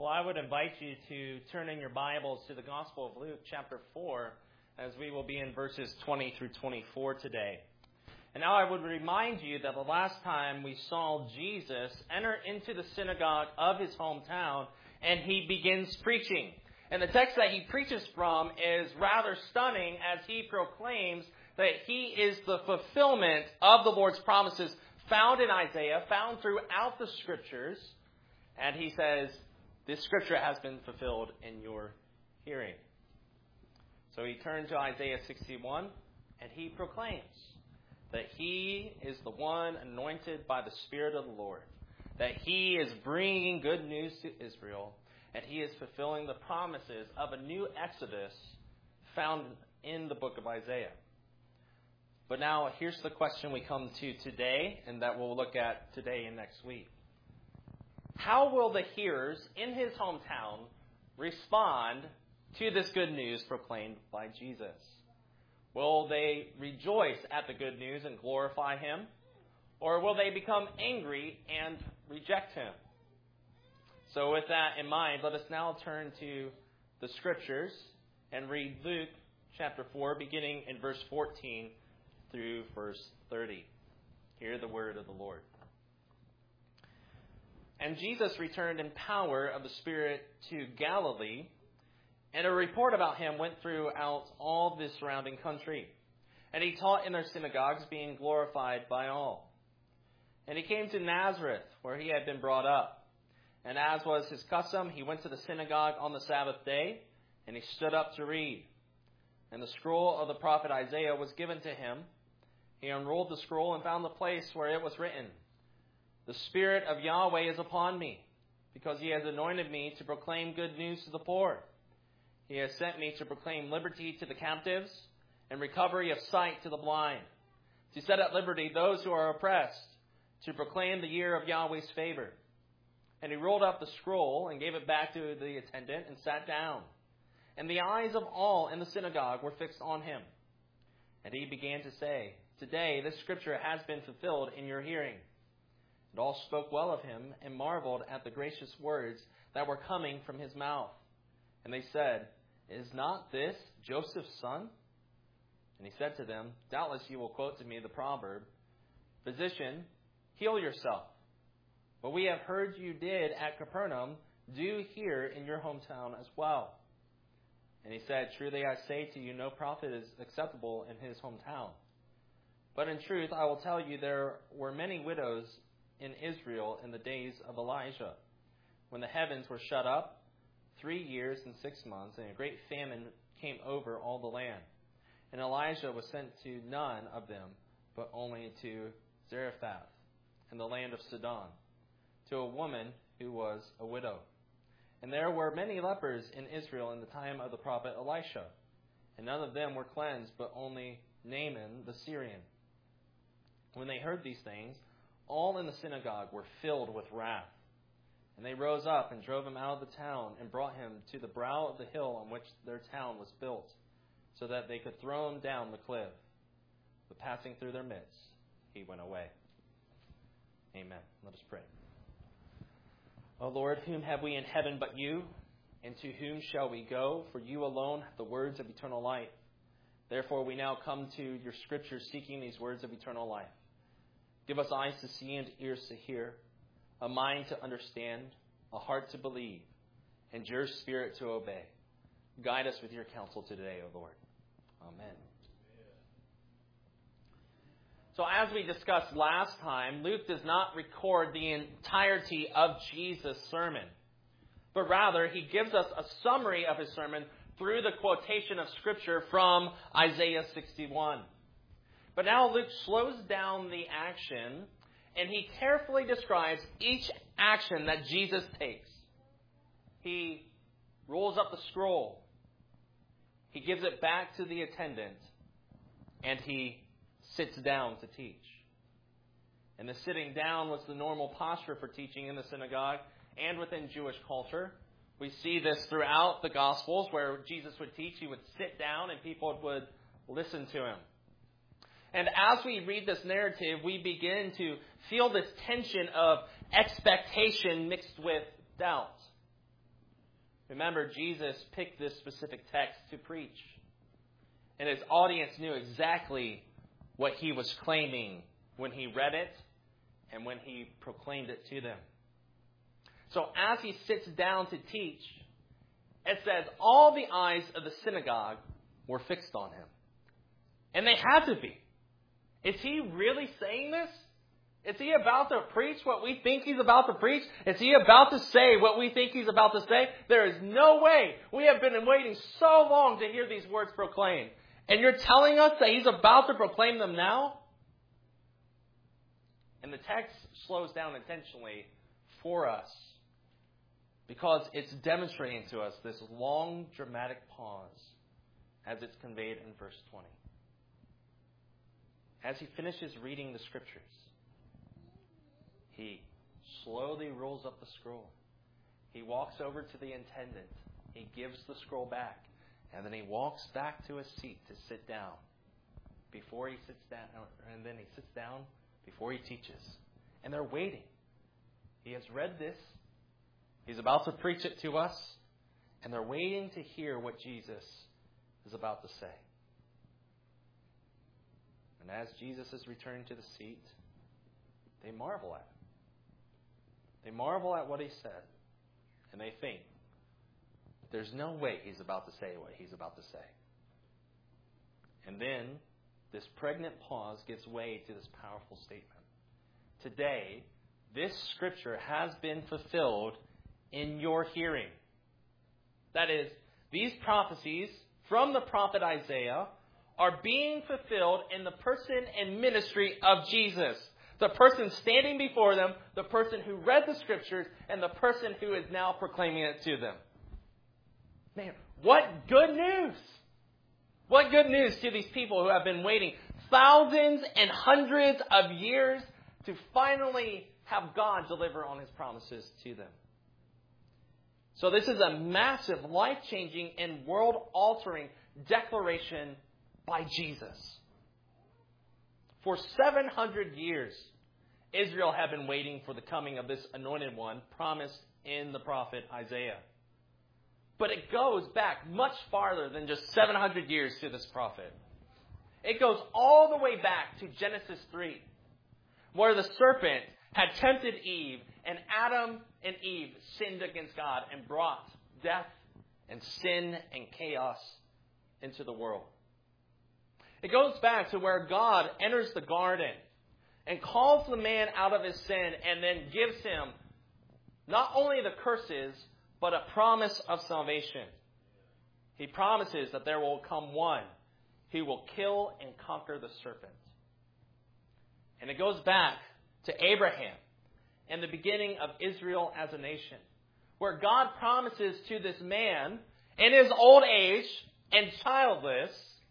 Well, I would invite you to turn in your Bibles to the Gospel of Luke, chapter 4, as we will be in verses 20 through 24 today. And now I would remind you that the last time we saw Jesus enter into the synagogue of his hometown, and he begins preaching. And the text that he preaches from is rather stunning as he proclaims that he is the fulfillment of the Lord's promises found in Isaiah, found throughout the Scriptures. And he says, this Scripture has been fulfilled in your hearing. So he turned to Isaiah 61, and he proclaims that he is the one anointed by the Spirit of the Lord, that he is bringing good news to Israel, and he is fulfilling the promises of a new exodus found in the book of Isaiah. But now, here's the question we come to today, and that we'll look at today and next week. How will the hearers in his hometown respond to this good news proclaimed by Jesus? Will they rejoice at the good news and glorify him? Or will they become angry and reject him? So with that in mind, let us now turn to the Scriptures and read Luke chapter 4, beginning in verse 14 through verse 30. Hear the word of the Lord. And Jesus returned in power of the Spirit to Galilee, and a report about him went throughout all the surrounding country. And he taught in their synagogues, being glorified by all. And he came to Nazareth, where he had been brought up. And as was his custom, he went to the synagogue on the Sabbath day, and he stood up to read. And the scroll of the prophet Isaiah was given to him. He unrolled the scroll and found the place where it was written, "The Spirit of Yahweh is upon me, because he has anointed me to proclaim good news to the poor. He has sent me to proclaim liberty to the captives and recovery of sight to the blind, to set at liberty those who are oppressed, to proclaim the year of Yahweh's favor." And he rolled up the scroll and gave it back to the attendant and sat down. And the eyes of all in the synagogue were fixed on him. And he began to say, "Today this scripture has been fulfilled in your hearing." And all spoke well of him and marveled at the gracious words that were coming from his mouth. And they said, "Is not this Joseph's son?" And he said to them, "Doubtless you will quote to me the proverb, 'Physician, heal yourself. What we have heard you did at Capernaum, do here in your hometown as well." And he said, "Truly I say to you, no prophet is acceptable in his hometown. But in truth, I will tell you, there were many widows in Israel in the days of Elijah, when the heavens were shut up 3 years and 6 months, and a great famine came over all the land. And Elijah was sent to none of them, but only to Zarephath, in the land of Sidon, to a woman who was a widow. And there were many lepers in Israel in the time of the prophet Elisha, and none of them were cleansed, but only Naaman the Syrian. When they heard these things, all in the synagogue were filled with wrath. And they rose up and drove him out of the town and brought him to the brow of the hill on which their town was built, so that they could throw him down the cliff. But passing through their midst, he went away. Amen. Let us pray. O Lord, whom have we in heaven but you? And to whom shall we go? For you alone have the words of eternal life. Therefore we now come to your Scriptures seeking these words of eternal life. Give us eyes to see and ears to hear, a mind to understand, a heart to believe, and your Spirit to obey. Guide us with your counsel today, O Lord. Amen. So as we discussed last time, Luke does not record the entirety of Jesus' sermon, but rather he gives us a summary of his sermon through the quotation of Scripture from Isaiah 61. But now Luke slows down the action, and he carefully describes each action that Jesus takes. He rolls up the scroll. He gives it back to the attendant, and he sits down to teach. And the sitting down was the normal posture for teaching in the synagogue and within Jewish culture. We see this throughout the Gospels where Jesus would teach. He would sit down and people would listen to him. And as we read this narrative, we begin to feel this tension of expectation mixed with doubt. Remember, Jesus picked this specific text to preach. And his audience knew exactly what he was claiming when he read it and when he proclaimed it to them. So as he sits down to teach, it says all the eyes of the synagogue were fixed on him. And they had to be. Is he really saying this? Is he about to preach what we think he's about to preach? Is he about to say what we think he's about to say? There is no way. We have been waiting so long to hear these words proclaimed. And you're telling us that he's about to proclaim them now? And the text slows down intentionally for us because it's demonstrating to us this long, dramatic pause as it's conveyed in verse 20. As he finishes reading the scriptures, he slowly rolls up the scroll. He walks over to the attendant. He gives the scroll back. And then he walks back to his seat to sit down. Before he sits down, and then he sits down before he teaches. And they're waiting. He has read this. He's about to preach it to us. And they're waiting to hear what Jesus is about to say. And as Jesus is returning to the seat, they marvel at him. They marvel at what he said. And they think, there's no way he's about to say what he's about to say. And then this pregnant pause gives way to this powerful statement. Today, this scripture has been fulfilled in your hearing. That is, these prophecies from the prophet Isaiah are being fulfilled in the person and ministry of Jesus. The person standing before them, the person who read the scriptures, and the person who is now proclaiming it to them. Man, what good news! What good news to these people who have been waiting thousands and hundreds of years to finally have God deliver on his promises to them. So this is a massive, life-changing, and world-altering declaration by Jesus. For 700 years, Israel had been waiting for the coming of this anointed one promised in the prophet Isaiah. But it goes back much farther than just 700 years to this prophet. It goes all the way back to Genesis 3, where the serpent had tempted Eve, and Adam and Eve sinned against God and brought death and sin and chaos into the world. It goes back to where God enters the garden and calls the man out of his sin and then gives him not only the curses, but a promise of salvation. He promises that there will come one who will kill and conquer the serpent. And it goes back to Abraham and the beginning of Israel as a nation, where God promises to this man in his old age and childless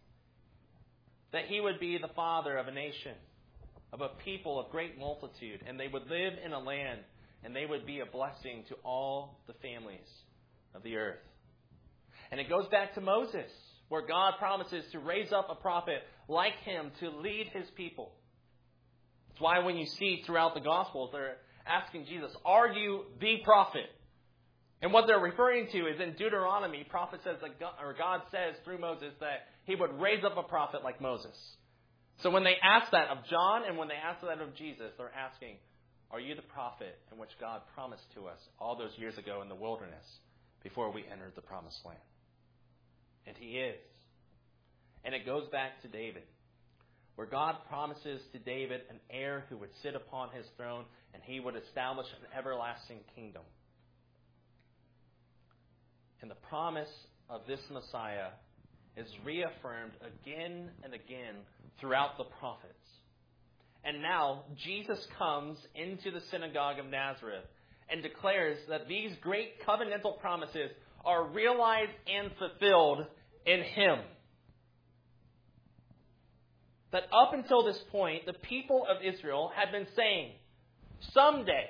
that he would be the father of a nation, of a people of great multitude, and they would live in a land, and they would be a blessing to all the families of the earth. And it goes back to Moses, where God promises to raise up a prophet like him to lead his people. That's why when you see throughout the Gospels, they're asking Jesus, are you the prophet? And what they're referring to is in Deuteronomy, prophet says that God says through Moses that he would raise up a prophet like Moses. So when they ask that of John and when they ask that of Jesus, they're asking, are you the prophet in which God promised to us all those years ago in the wilderness before we entered the promised land? And he is. And it goes back to David, where God promises to David an heir who would sit upon his throne and he would establish an everlasting kingdom. And the promise of this Messiah is reaffirmed again and again throughout the prophets. And now Jesus comes into the synagogue of Nazareth and declares that these great covenantal promises are realized and fulfilled in him. That up until this point, the people of Israel had been saying, someday,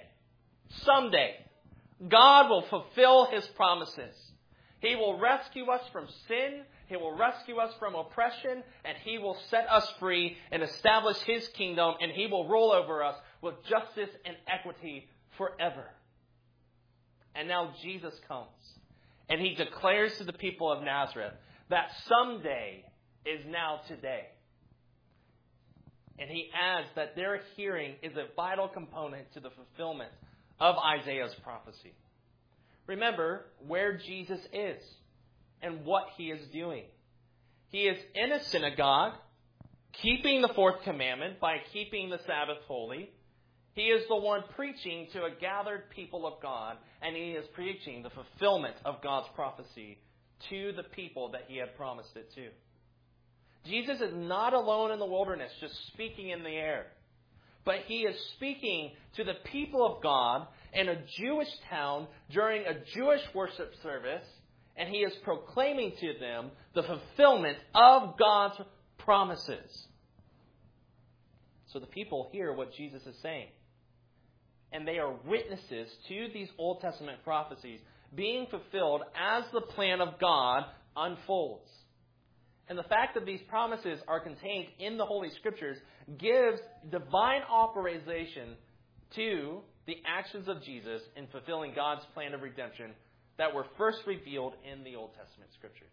God will fulfill his promises. He will rescue us from sin. He will rescue us from oppression. And he will set us free and establish his kingdom. And he will rule over us with justice and equity forever. And now Jesus comes. And he declares to the people of Nazareth that someday is now today. And he adds that their hearing is a vital component to the fulfillment of Isaiah's prophecy. Remember where Jesus is and what he is doing. He is in a synagogue, keeping the fourth commandment by keeping the Sabbath holy. He is the one preaching to a gathered people of God, and he is preaching the fulfillment of God's prophecy to the people that he had promised it to. Jesus is not alone in the wilderness, just speaking in the air. But he is speaking to the people of God in a Jewish town during a Jewish worship service, and he is proclaiming to them the fulfillment of God's promises. So the people hear what Jesus is saying. And they are witnesses to these Old Testament prophecies being fulfilled as the plan of God unfolds. And the fact that these promises are contained in the Holy Scriptures gives divine authorization to the actions of Jesus in fulfilling God's plan of redemption that were first revealed in the Old Testament Scriptures.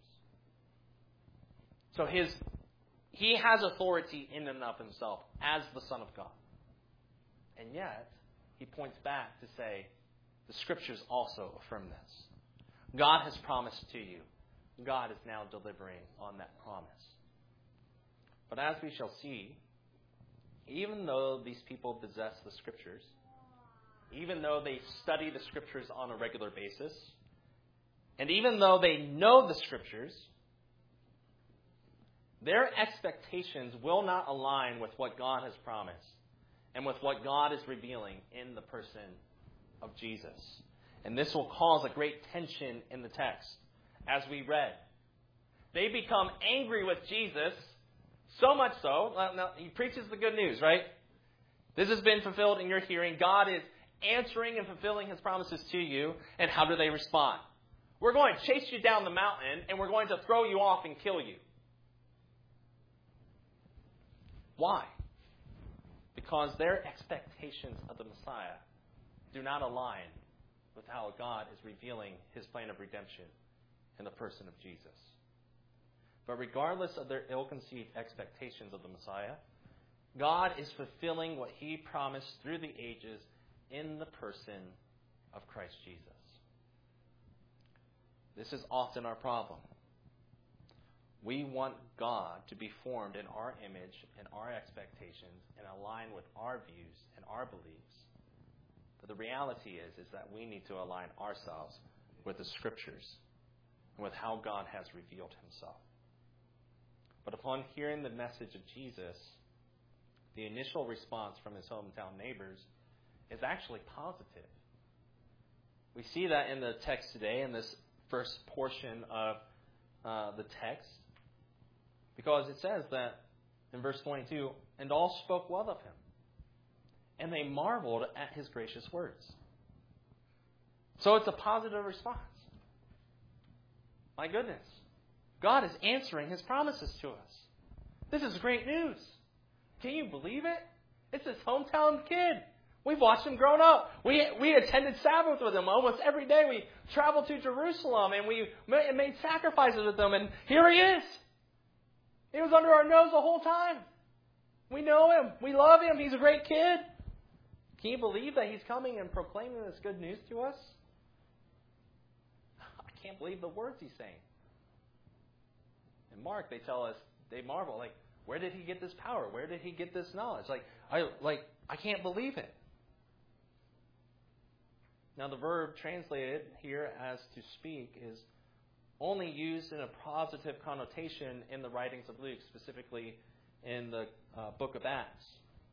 So he has authority in and of himself as the Son of God. And yet, he points back to say, the Scriptures also affirm this. God has promised to you. God is now delivering on that promise. But as we shall see, even though these people possess the Scriptures, even though they study the Scriptures on a regular basis, and even though they know the Scriptures, their expectations will not align with what God has promised and with what God is revealing in the person of Jesus. And this will cause a great tension in the text. As we read, they become angry with Jesus, so much so. Now, he preaches the good news, right? This has been fulfilled in your hearing. God is answering and fulfilling his promises to you. And how do they respond? We're going to chase you down the mountain, and we're going to throw you off and kill you. Why? Because their expectations of the Messiah do not align with how God is revealing his plan of redemption in the person of Jesus. But regardless of their ill-conceived expectations of the Messiah, God is fulfilling what he promised through the ages in the person of Christ Jesus. This is often our problem. We want God to be formed in our image and our expectations and align with our views and our beliefs. But the reality is that we need to align ourselves with the Scriptures and with how God has revealed himself. But upon hearing the message of Jesus, the initial response from his hometown neighbors is actually positive. We see that in the text today, in this first portion of the text, because it says that in verse 22, and all spoke well of him, and they marveled at his gracious words. So it's a positive response. My goodness, God is answering his promises to us. This is great news. Can you believe it? It's his hometown kid. We've watched him growing up. We attended Sabbath with him almost every day. We traveled to Jerusalem and we made sacrifices with him. And here he is. He was under our nose the whole time. We know him. We love him. He's a great kid. Can you believe that he's coming and proclaiming this good news to us? I can't believe the words he's saying. In Mark, they tell us, they marvel, like, where did he get this power? Where did he get this knowledge? I can't believe it. Now, the verb translated here as to speak is only used in a positive connotation in the writings of Luke, specifically in the book of Acts.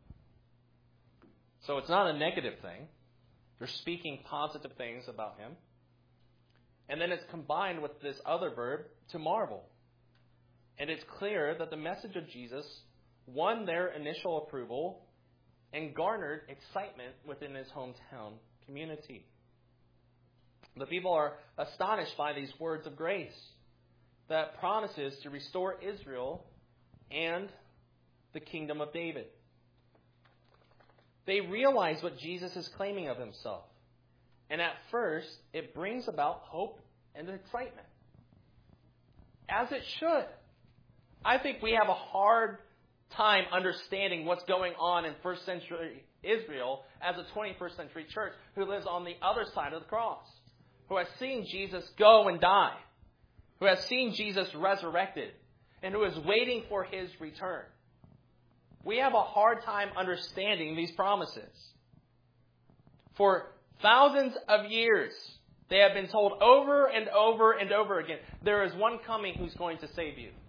So it's not a negative thing. They're speaking positive things about him. And then it's combined with this other verb, to marvel. And it's clear that the message of Jesus won their initial approval and garnered excitement within his hometown community. The people are astonished by these words of grace that promises to restore Israel and the kingdom of David. They realize what Jesus is claiming of himself. And at first, it brings about hope and excitement. As it should. I think we have a hard time understanding what's going on in first century Israel as a 21st century church who lives on the other side of the cross, who has seen Jesus go and die, who has seen Jesus resurrected, and who is waiting for his return. We have a hard time understanding these promises. For thousands of years, they have been told over and over and over again, there is one coming who's going to save you.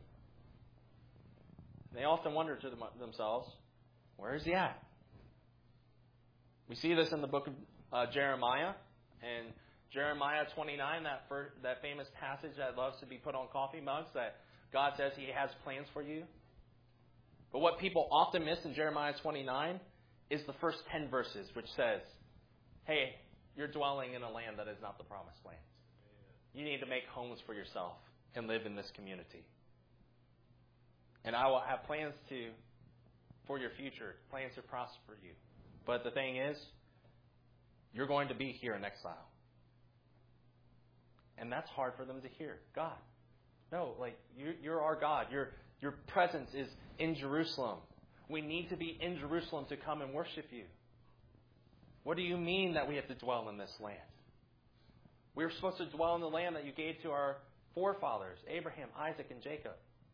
They often wonder to themselves, where is he at? We see this in the book of Jeremiah. And Jeremiah 29, that famous passage that loves to be put on coffee mugs, that God says he has plans for you. But what people often miss in Jeremiah 29 is the first 10 verses, which says, hey, you're dwelling in a land that is not the promised land. You need to make homes for yourself and live in this community. And I will have plans for your future, plans to prosper you. But the thing is, you're going to be here in exile. And that's hard for them to hear. God, no, you're our God. Your presence is in Jerusalem. We need to be in Jerusalem to come and worship you. What do you mean that we have to dwell in this land? We're supposed to dwell in the land that you gave to our forefathers, Abraham, Isaac, and Jacob.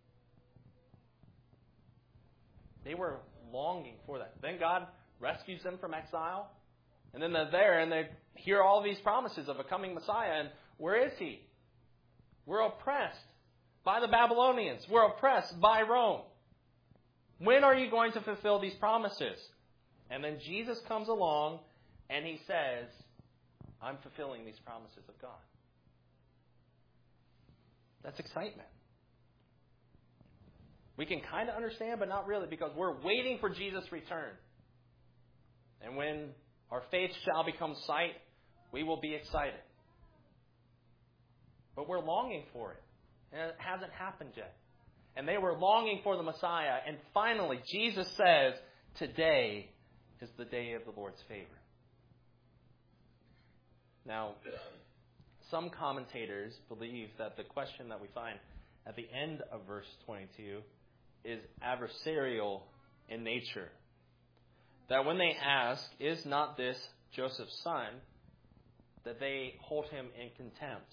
They were longing for that. Then God rescues them from exile. And then they're there and they hear all these promises of a coming Messiah. And where is he? We're oppressed by the Babylonians. We're oppressed by Rome. When are you going to fulfill these promises? And then Jesus comes along and he says, I'm fulfilling these promises of God. That's excitement. We can kind of understand, but not really, because we're waiting for Jesus' return. And when our faith shall become sight, we will be excited. But we're longing for it. And it hasn't happened yet. And they were longing for the Messiah. And finally, Jesus says, today is the day of the Lord's favor. Now, some commentators believe that the question that we find at the end of verse 22 is adversarial in nature. That when they ask, is not this Joseph's son, that they hold him in contempt.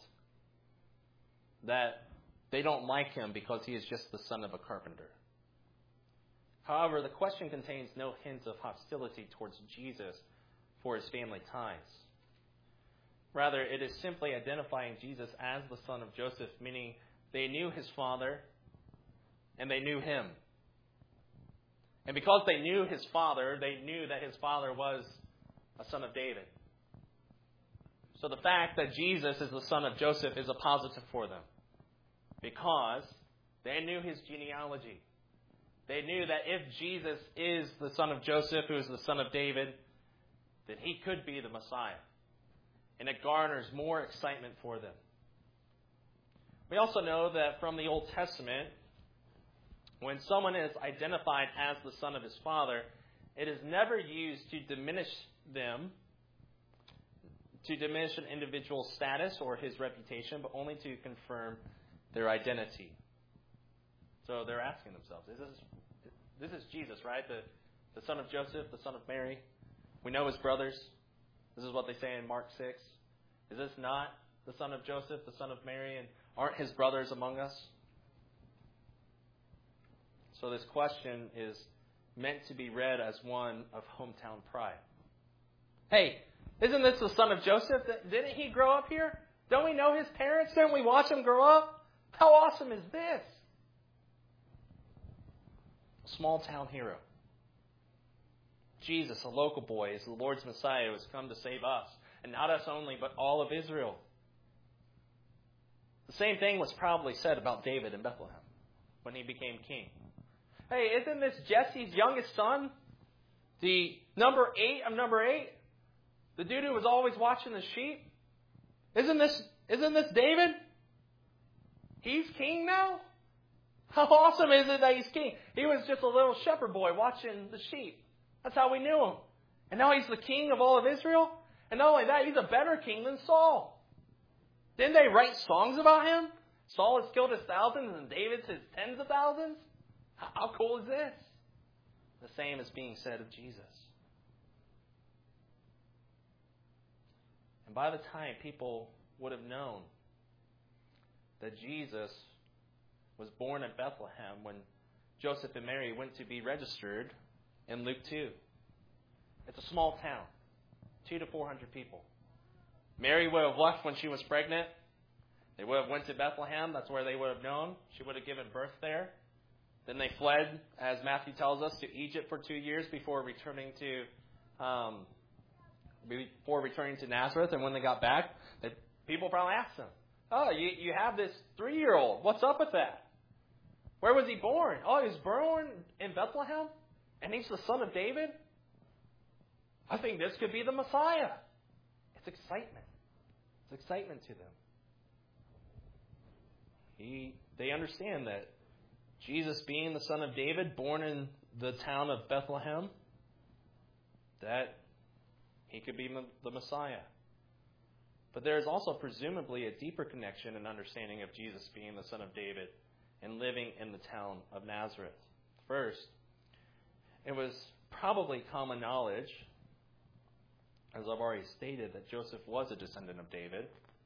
That they don't like him because he is just the son of a carpenter. However, the question contains no hint of hostility towards Jesus for his family ties. Rather, it is simply identifying Jesus as the son of Joseph, meaning they knew his father and they knew him. And because they knew his father, they knew that his father was a son of David. So the fact that Jesus is the son of Joseph is a positive for them. Because they knew his genealogy. They knew that if Jesus is the son of Joseph, who is the son of David, then he could be the Messiah. And it garners more excitement for them. We also know that from the Old Testament, when someone is identified as the son of his father, it is never used to diminish them, to diminish an individual's status or his reputation, but only to confirm their identity. So they're asking themselves, this is Jesus, right? The son of Joseph, the son of Mary. We know his brothers. This is what they say in Mark 6. Is this not the son of Joseph, the son of Mary, and aren't his brothers among us? So this question is meant to be read as one of hometown pride. Hey, isn't this the son of Joseph? Didn't he grow up here? Don't we know his parents? Didn't we watch him grow up? How awesome is this? Small town hero. Jesus, a local boy, is the Lord's Messiah who has come to save us. And not us only, but all of Israel. The same thing was probably said about David in Bethlehem when he became king. Hey, isn't this Jesse's youngest son? The number 8 of number 8? The dude who was always watching the sheep? Isn't this David? He's king now? How awesome is it that he's king? He was just a little shepherd boy watching the sheep. That's how we knew him. And now he's the king of all of Israel? And not only that, he's a better king than Saul. Didn't they write songs about him? Saul has killed his thousands and David's his tens of thousands? How cool is this? The same is being said of Jesus. And by the time people would have known that Jesus was born in Bethlehem when Joseph and Mary went to be registered in Luke 2. It's a small town, 200 to 400 people. Mary would have left when she was pregnant. They would have went to Bethlehem. That's where they would have known. She would have given birth there. Then they fled, as Matthew tells us, to Egypt for 2 years before returning to Nazareth. And when they got back, people probably asked them, "Oh, you have this 3-year-old. What's up with that? Where was he born? Oh, he was born in Bethlehem, and he's the son of David. I think this could be the Messiah." It's excitement. It's excitement to them. They understand that Jesus being the son of David, born in the town of Bethlehem, that he could be the Messiah. But there is also presumably a deeper connection and understanding of Jesus being the son of David and living in the town of Nazareth. First, it was probably common knowledge, as I've already stated, that Joseph was a descendant of David.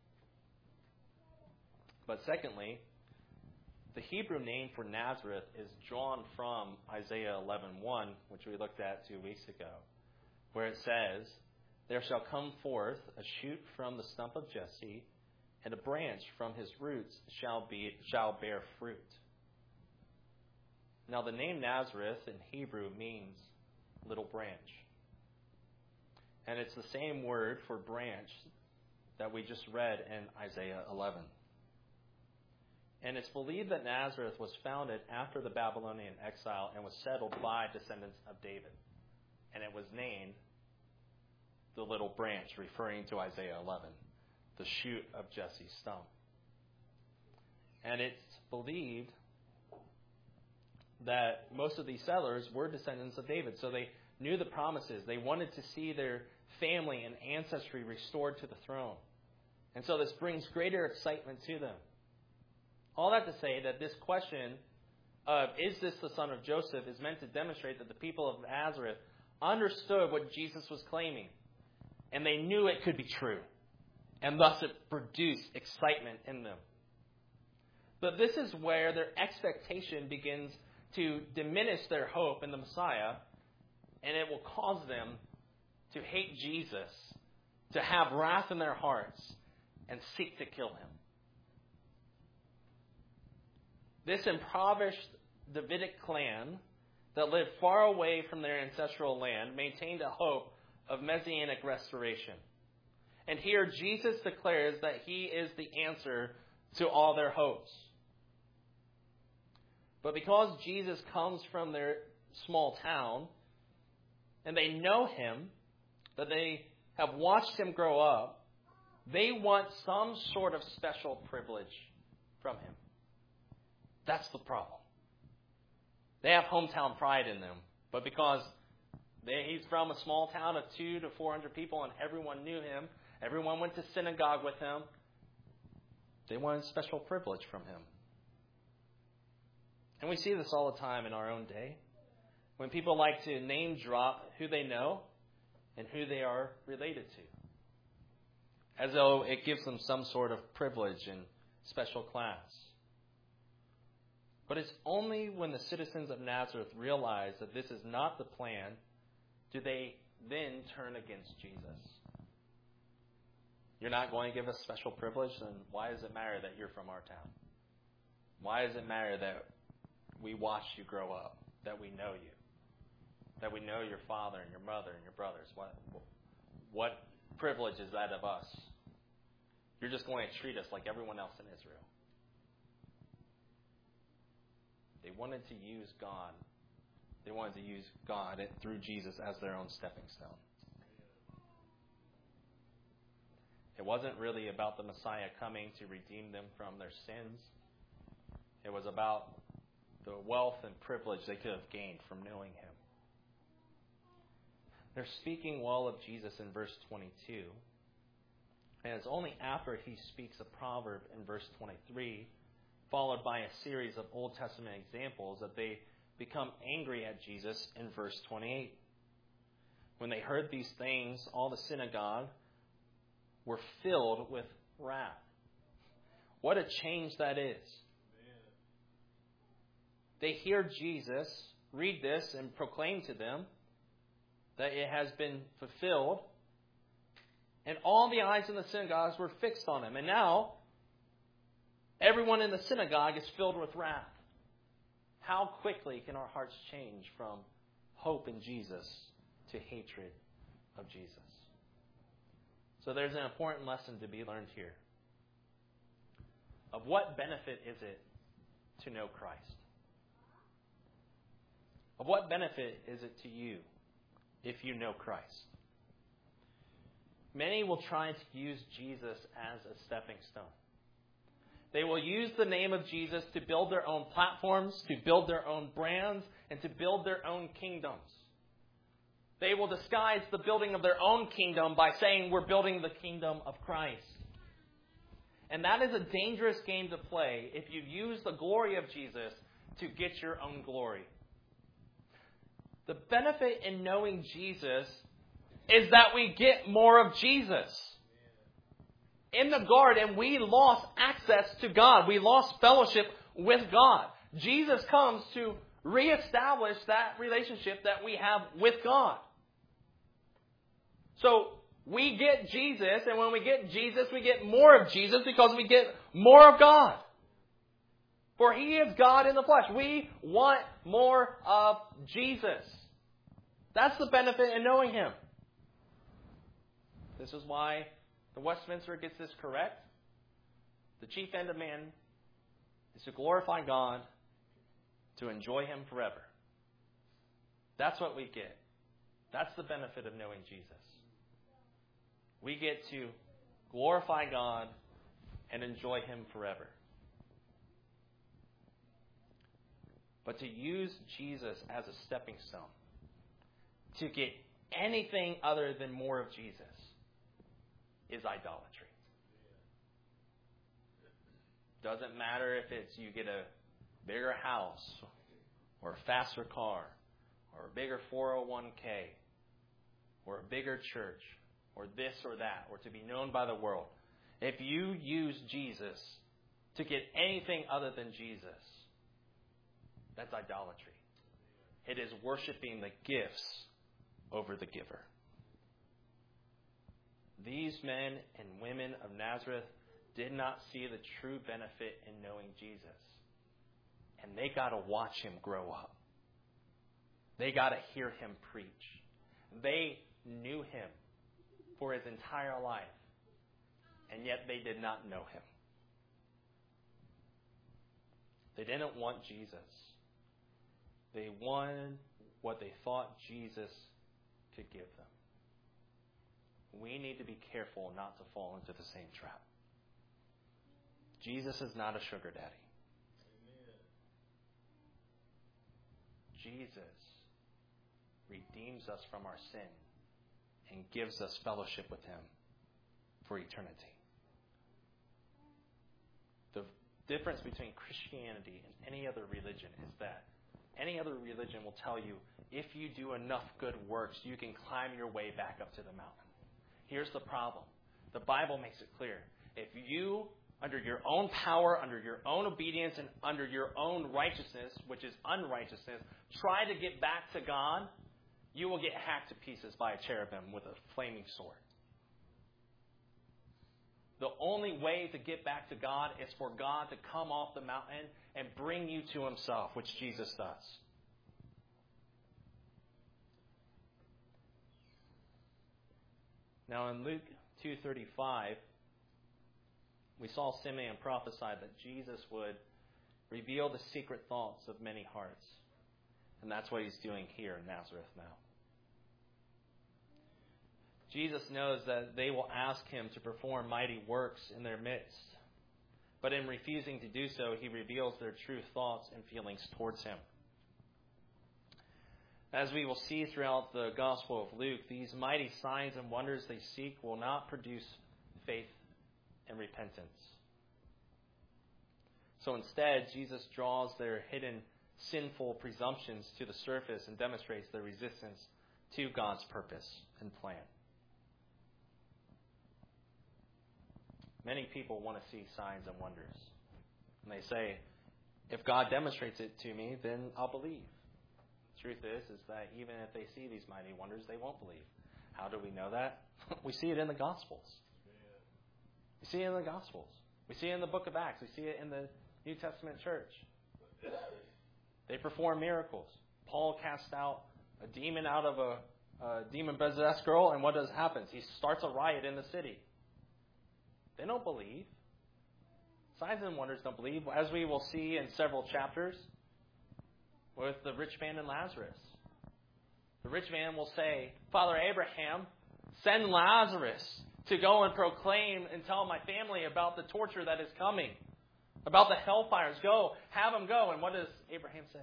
But secondly, the Hebrew name for Nazareth is drawn from Isaiah 11:1, which we looked at 2 weeks ago, where it says, "There shall come forth a shoot from the stump of Jesse, and a branch from his roots shall bear fruit." Now the name Nazareth in Hebrew means little branch. And it's the same word for branch that we just read in Isaiah 11. And it's believed that Nazareth was founded after the Babylonian exile and was settled by descendants of David. And it was named the little branch, referring to Isaiah 11, the shoot of Jesse's stump. And it's believed that most of these settlers were descendants of David. So they knew the promises. They wanted to see their family and ancestry restored to the throne. And so this brings greater excitement to them. All that to say that this question of, is this the son of Joseph, is meant to demonstrate that the people of Nazareth understood what Jesus was claiming. And they knew it could be true. And thus it produced excitement in them. But this is where their expectation begins to diminish their hope in the Messiah. And it will cause them to hate Jesus, to have wrath in their hearts, and seek to kill him. This impoverished Davidic clan that lived far away from their ancestral land maintained a hope of messianic restoration. And here Jesus declares that he is the answer to all their hopes. But because Jesus comes from their small town, and they know him, that they have watched him grow up, they want some sort of special privilege from him. That's the problem. They have hometown pride in them, but because he's from a small town of 200 to 400 people and everyone knew him, everyone went to synagogue with him, they wanted special privilege from him. And we see this all the time in our own day, when people like to name drop who they know and who they are related to, as though it gives them some sort of privilege and special class. But it's only when the citizens of Nazareth realize that this is not the plan do they then turn against Jesus. You're not going to give us special privilege, then why does it matter that you're from our town? Why does it matter that we watched you grow up, that we know you, that we know your father and your mother and your brothers? What privilege is that of us? You're just going to treat us like everyone else in Israel. They wanted to use God. They wanted to use God through Jesus as their own stepping stone. It wasn't really about the Messiah coming to redeem them from their sins. It was about the wealth and privilege they could have gained from knowing him. They're speaking well of Jesus in verse 22. And it's only after he speaks a proverb in verse 23, followed by a series of Old Testament examples, that they become angry at Jesus in verse 28. When they heard these things, all the synagogue were filled with wrath. What a change that is. They hear Jesus read this and proclaim to them that it has been fulfilled. And all the eyes in the synagogues were fixed on him. And now, everyone in the synagogue is filled with wrath. How quickly can our hearts change from hope in Jesus to hatred of Jesus? So there's an important lesson to be learned here. Of what benefit is it to know Christ? Of what benefit is it to you if you know Christ? Many will try to use Jesus as a stepping stone. They will use the name of Jesus to build their own platforms, to build their own brands, and to build their own kingdoms. They will disguise the building of their own kingdom by saying we're building the kingdom of Christ. And that is a dangerous game to play if you use the glory of Jesus to get your own glory. The benefit in knowing Jesus is that we get more of Jesus. In the garden, we lost access to God. We lost fellowship with God. Jesus comes to reestablish that relationship that we have with God. So we get Jesus, and when we get Jesus, we get more of Jesus because we get more of God. For He is God in the flesh. We want more of Jesus. That's the benefit in knowing Him. This is why the Westminster gets this correct. The chief end of man is to glorify God, to enjoy Him forever. That's what we get. That's the benefit of knowing Jesus. We get to glorify God and enjoy Him forever. But to use Jesus as a stepping stone, to get anything other than more of Jesus, is idolatry. Doesn't matter if it's you get a bigger house, or a faster car, or a bigger 401k, or a bigger church, or this or that, or to be known by the world. If you use Jesus to get anything other than Jesus, that's idolatry. It is worshiping the gifts over the giver. These men and women of Nazareth did not see the true benefit in knowing Jesus. And they got to watch Him grow up. They got to hear Him preach. They knew Him for His entire life. And yet they did not know Him. They didn't want Jesus. They wanted what they thought Jesus could give them. We need to be careful not to fall into the same trap. Jesus is not a sugar daddy. Amen. Jesus redeems us from our sin and gives us fellowship with Him for eternity. The difference between Christianity and any other religion is that any other religion will tell you if you do enough good works, you can climb your way back up to the mountain. Here's the problem. The Bible makes it clear. If you, under your own power, under your own obedience, and under your own righteousness, which is unrighteousness, try to get back to God, you will get hacked to pieces by a cherubim with a flaming sword. The only way to get back to God is for God to come off the mountain and bring you to Himself, which Jesus does. Now in Luke 2:35, we saw Simeon prophesy that Jesus would reveal the secret thoughts of many hearts. And that's what He's doing here in Nazareth now. Jesus knows that they will ask Him to perform mighty works in their midst. But in refusing to do so, He reveals their true thoughts and feelings towards Him. As we will see throughout the Gospel of Luke, these mighty signs and wonders they seek will not produce faith and repentance. So instead, Jesus draws their hidden sinful presumptions to the surface and demonstrates their resistance to God's purpose and plan. Many people want to see signs and wonders. And they say, if God demonstrates it to me, then I'll believe. The truth is that even if they see these mighty wonders, they won't believe. How do we know that? We see it in the Gospels. We see it in the Gospels. We see it in the book of Acts. We see it in the New Testament church. They perform miracles. Paul casts out a demon out of a demon-possessed girl, and what does happen? He starts a riot in the city. They don't believe. Signs and wonders don't believe, as we will see in several chapters with the rich man and Lazarus. The rich man will say, Father Abraham, send Lazarus to go and proclaim and tell my family about the torture that is coming, about the hellfires. Go, have him go. And what does Abraham say?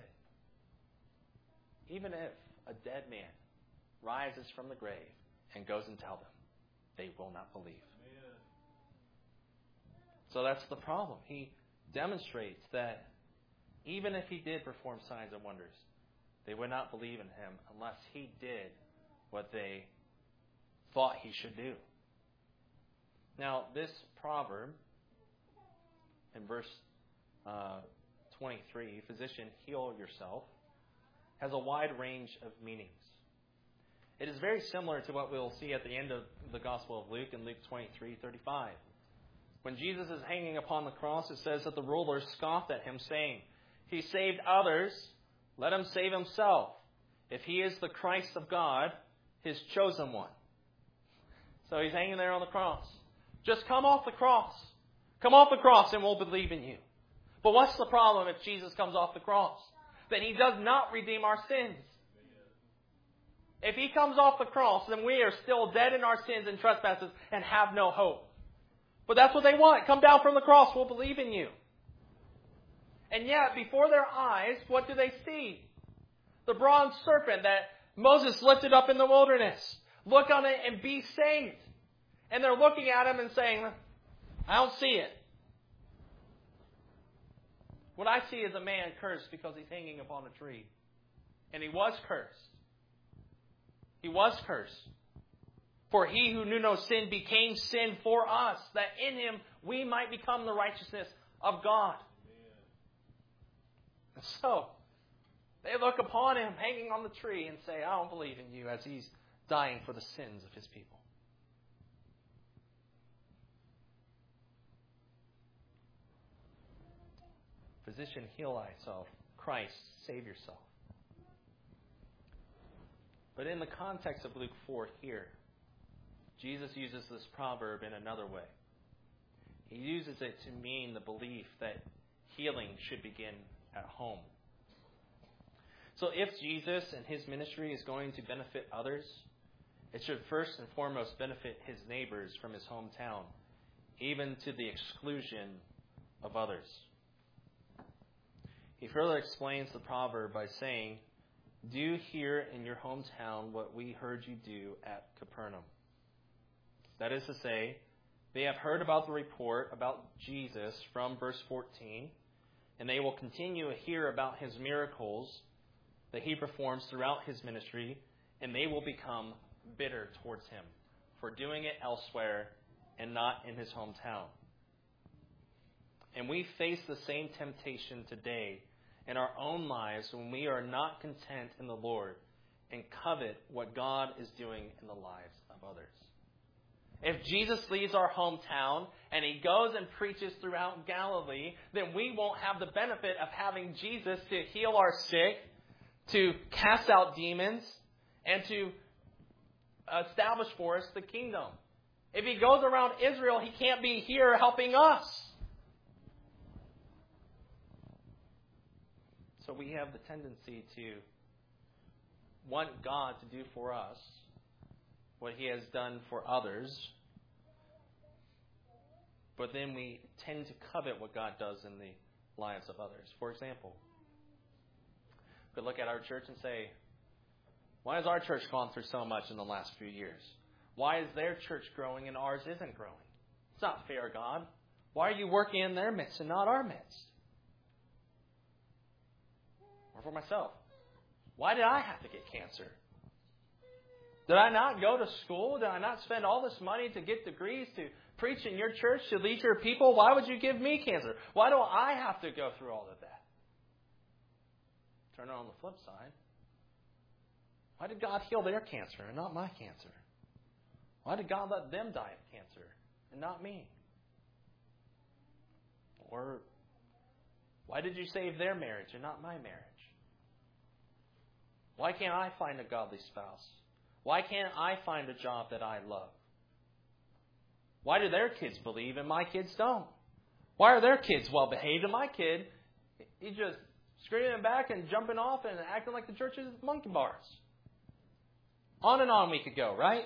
Even if a dead man rises from the grave and goes and tells them, they will not believe. So that's the problem. He demonstrates that even if he did perform signs and wonders, they would not believe in him unless he did what they thought he should do. Now, this proverb in verse 23, physician, heal yourself, has a wide range of meanings. It is very similar to what we'll see at the end of the Gospel of Luke in Luke 23:35. When Jesus is hanging upon the cross, it says that the rulers scoffed at him, saying, He saved others, let him save himself, if he is the Christ of God, his chosen one. So he's hanging there on the cross. Just come off the cross. Come off the cross and we'll believe in you. But what's the problem if Jesus comes off the cross? Then he does not redeem our sins. If he comes off the cross, then we are still dead in our sins and trespasses and have no hope. But that's what they want. Come down from the cross. We'll believe in you. And yet, before their eyes, what do they see? The bronze serpent that Moses lifted up in the wilderness. Look on it and be saved. And they're looking at him and saying, I don't see it. What I see is a man cursed because he's hanging upon a tree. And he was cursed. He was cursed. For he who knew no sin became sin for us, that in him we might become the righteousness of God. And so, they look upon him hanging on the tree and say, I don't believe in you, as he's dying for the sins of his people. Physician, heal thyself. Christ, save yourself. But in the context of Luke 4 here, Jesus uses this proverb in another way. He uses it to mean the belief that healing should begin at home. So if Jesus and his ministry is going to benefit others, it should first and foremost benefit his neighbors from his hometown, even to the exclusion of others. He further explains the proverb by saying, Do here in your hometown what we heard you do at Capernaum. That is to say, they have heard about the report about Jesus from verse 14, and they will continue to hear about his miracles that he performs throughout his ministry, and they will become bitter towards him for doing it elsewhere and not in his hometown. And we face the same temptation today in our own lives when we are not content in the Lord and covet what God is doing in the lives of others. If Jesus leaves our hometown and he goes and preaches throughout Galilee, then we won't have the benefit of having Jesus to heal our sick, to cast out demons, and to establish for us the kingdom. If he goes around Israel, he can't be here helping us. So we have the tendency to want God to do for us what he has done for others, but then we tend to covet what God does in the lives of others. For example, we could look at our church and say, why has our church gone through so much in the last few years? Why is their church growing and ours isn't growing? not fair, God. Why are you working in their midst and not our midst? Or for myself, why did I have to get cancer? Did I not go to school? Did I not spend all this money to get degrees, to preach in your church, to lead your people? Why would you give me cancer? Why do I have to go through all of that? Turn it on the flip side. Why did God heal their cancer and not my cancer? Why did God let them die of cancer and not me? Or why did you save their marriage and not my marriage? Why can't I find a godly spouse? Why can't I find a job that I love? Why do their kids believe and my kids don't? Why are their kids well behaved and my kid, he's just screaming back and jumping off and acting like the church is monkey bars? On and on we could go, right?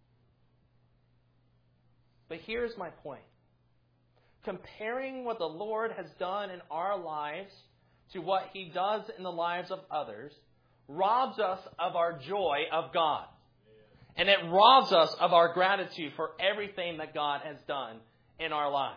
But here's my point. Comparing what the Lord has done in our lives to what He does in the lives of others robs us of our joy of God. And it robs us of our gratitude for everything that God has done in our lives.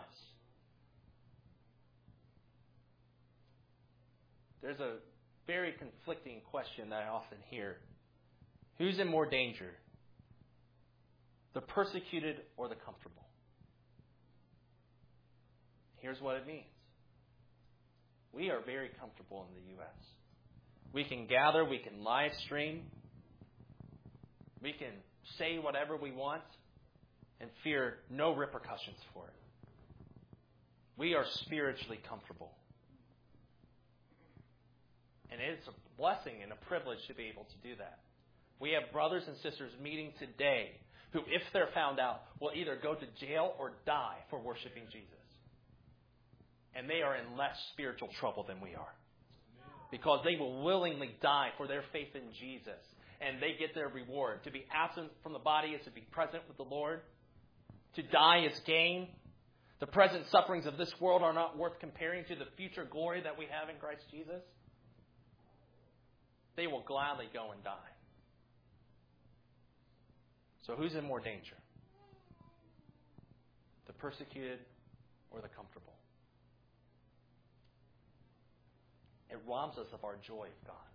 There's a very conflicting question that I often hear. Who's in more danger? The persecuted or the comfortable? Here's what it means. We are very comfortable in the U.S. We can gather, we can live stream, we can say whatever we want and fear no repercussions for it. We are spiritually comfortable. And it's a blessing and a privilege to be able to do that. We have brothers and sisters meeting today who, if they're found out, will either go to jail or die for worshiping Jesus. And they are in less spiritual trouble than we are. Because they will willingly die for their faith in Jesus. And they get their reward. To be absent from the body is to be present with the Lord. To die is gain. The present sufferings of this world are not worth comparing to the future glory that we have in Christ Jesus. They will gladly go and die. So who's in more danger? The persecuted or the comfortable? It robs us of our joy of God.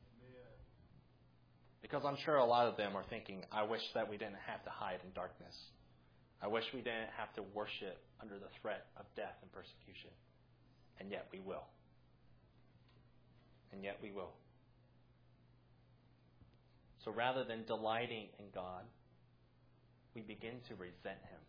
Because I'm sure a lot of them are thinking, I wish that we didn't have to hide in darkness. I wish we didn't have to worship under the threat of death and persecution. And yet we will. And yet we will. So rather than delighting in God, we begin to resent Him.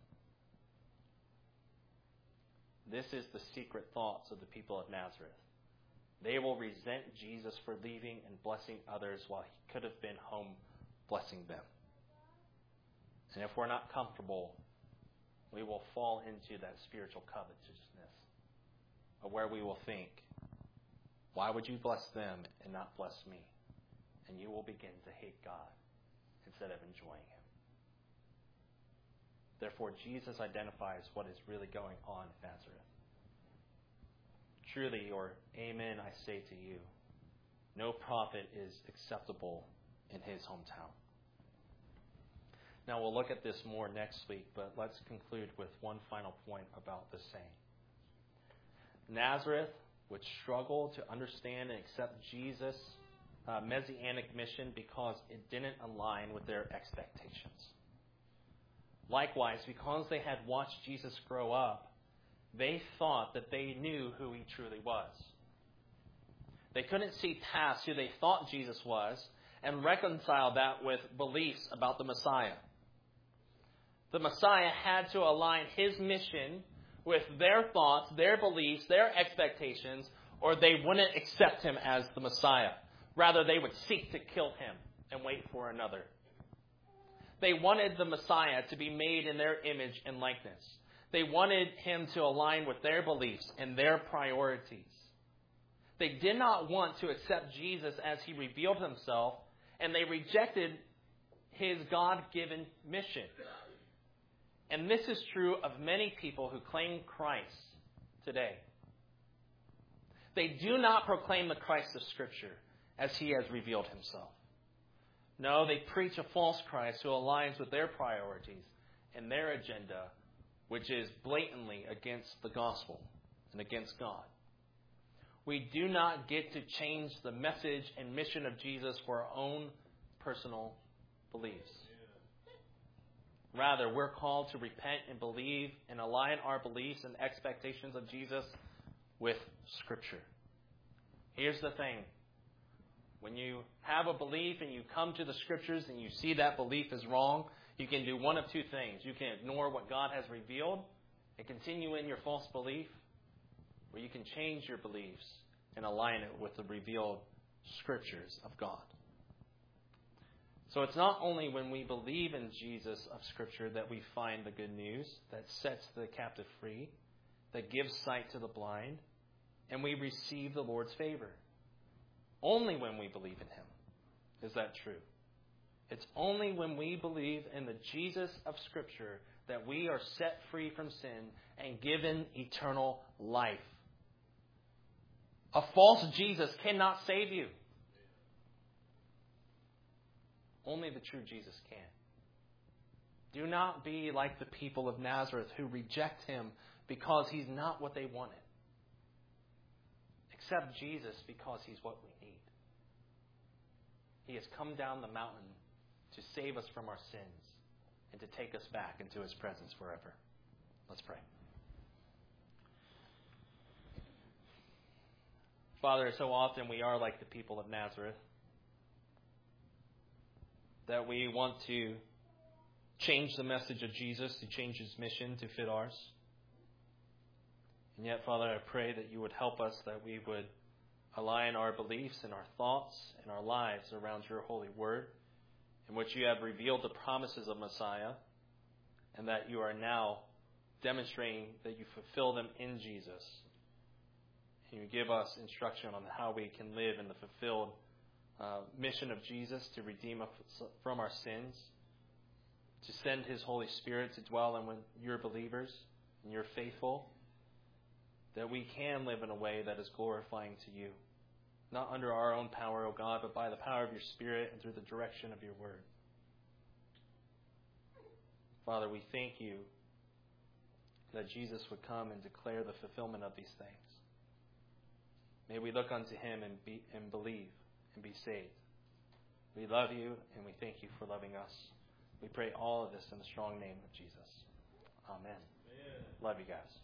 This is the secret thoughts of the people of Nazareth. They will resent Jesus for leaving and blessing others while He could have been home blessing them. And if we're not comfortable, we will fall into that spiritual covetousness, of where we will think, why would you bless them and not bless me? And you will begin to hate God instead of enjoying Him. Therefore, Jesus identifies what is really going on in Nazareth. Truly, or amen, I say to you, no prophet is acceptable in his hometown. Now, we'll look at this more next week, but let's conclude with one final point about this saying. Nazareth would struggle to understand and accept Jesus' messianic mission because it didn't align with their expectations. Likewise, because they had watched Jesus grow up, they thought that they knew who He truly was. They couldn't see past who they thought Jesus was and reconcile that with beliefs about the Messiah. The Messiah had to align His mission with their thoughts, their beliefs, their expectations, or they wouldn't accept Him as the Messiah. Rather, they would seek to kill Him and wait for another. They wanted the Messiah to be made in their image and likeness. They wanted Him to align with their beliefs and their priorities. They did not want to accept Jesus as He revealed Himself, and they rejected His God-given mission. And this is true of many people who claim Christ today. They do not proclaim the Christ of Scripture as He has revealed Himself. No, they preach a false Christ who aligns with their priorities and their agenda which is blatantly against the gospel and against God. We do not get to change the message and mission of Jesus for our own personal beliefs. Rather, we're called to repent and believe and align our beliefs and expectations of Jesus with Scripture. Here's the thing. When you have a belief and you come to the Scriptures and you see that belief is wrong, you can do one of two things. You can ignore what God has revealed and continue in your false belief, or you can change your beliefs and align it with the revealed Scriptures of God. So it's not only when we believe in Jesus of Scripture that we find the good news that sets the captive free, that gives sight to the blind, and we receive the Lord's favor. Only when we believe in Him is that true. It's only when we believe in the Jesus of Scripture that we are set free from sin and given eternal life. A false Jesus cannot save you. Only the true Jesus can. Do not be like the people of Nazareth who reject Him because He's not what they wanted. Accept Jesus because He's what we need. He has come down the mountain to save us from our sins and to take us back into His presence forever. Let's pray. Father, so often we are like the people of Nazareth, that we want to change the message of Jesus, to change His mission to fit ours. And yet, Father, I pray that You would help us, that we would align our beliefs and our thoughts and our lives around Your holy word, in which You have revealed the promises of Messiah, and that You are now demonstrating that You fulfill them in Jesus. And You give us instruction on how we can live in the fulfilled mission of Jesus to redeem us from our sins, to send His Holy Spirit to dwell in Your believers and Your faithful, that we can live in a way that is glorifying to You, not under our own power, O God, but by the power of Your Spirit and through the direction of Your word. Father, we thank You that Jesus would come and declare the fulfillment of these things. May we look unto Him and believe and be saved. We love You and we thank You for loving us. We pray all of this in the strong name of Jesus. Amen. Love you guys.